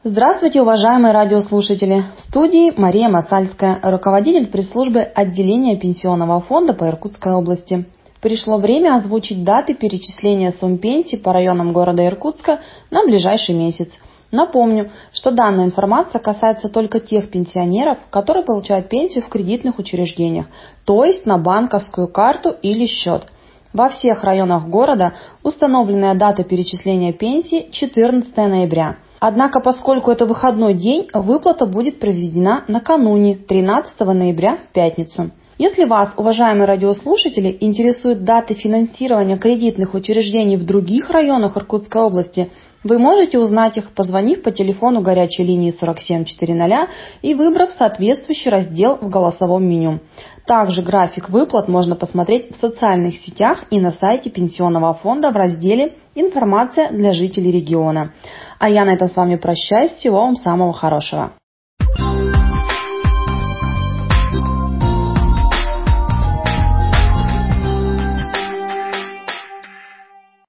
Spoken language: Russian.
Здравствуйте, уважаемые радиослушатели! В студии Мария Масальская, руководитель пресс-службы отделения Пенсионного фонда по Иркутской области. Пришло время озвучить даты перечисления сумм пенсий по районам города Иркутска на ближайший месяц. Напомню, что данная информация касается только тех пенсионеров, которые получают пенсию в кредитных учреждениях, то есть на банковскую карту или счет. Во всех районах города установленная дата перечисления пенсии 14 ноября. Однако, поскольку это выходной день, выплата будет произведена накануне, 13 ноября, в пятницу. Если вас, уважаемые радиослушатели, интересуют даты финансирования кредитных учреждений в других районах Иркутской области, вы можете узнать их, позвонив по телефону горячей линии 4740 и выбрав соответствующий раздел в голосовом меню. Также график выплат можно посмотреть в социальных сетях и на сайте Пенсионного фонда в разделе «Информация для жителей региона». А я на этом с вами прощаюсь. Всего вам самого хорошего.